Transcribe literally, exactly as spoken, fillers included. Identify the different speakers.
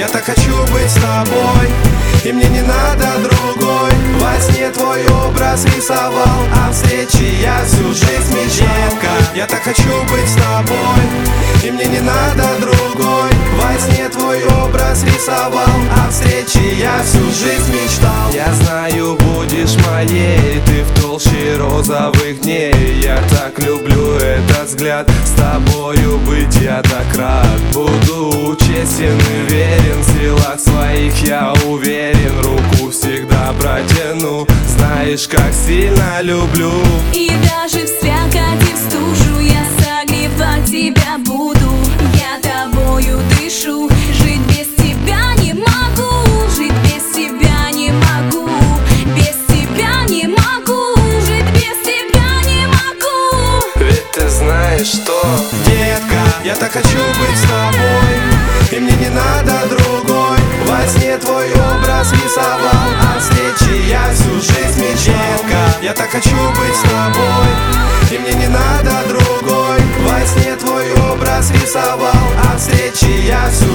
Speaker 1: я так хочу быть с тобой, и мне не надо другой. Во сне твой образ рисовал, а встречи я всю жизнь мечтал. Детка, я так хочу быть с тобой, и мне не надо другой. Во сне твой образ рисовал, а встречи я всю жизнь мечтал. Я знаю, будешь моей, ты в толще розовых дней. Я так люблю этот взгляд, с тобою быть я так рад. Буду честен и верен, в силах своих я уверен. Руку всегда протяну, знаешь, как сильно люблю.
Speaker 2: И даже в слякоти, в стужу я согревать тебя буду. Я тобою дышу, жить без тебя не могу. Жить без тебя не могу, без тебя не могу. Жить без тебя не могу.
Speaker 1: Ведь ты знаешь, что, детка, я так хочу быть с тобой, и мне не надо другой. Во сне твой образ рисовал, а встречи я всю жизнь мечтал. Детка, я так хочу быть с тобой, и мне не надо другой. Во сне твой образ рисовал, а встречи я всю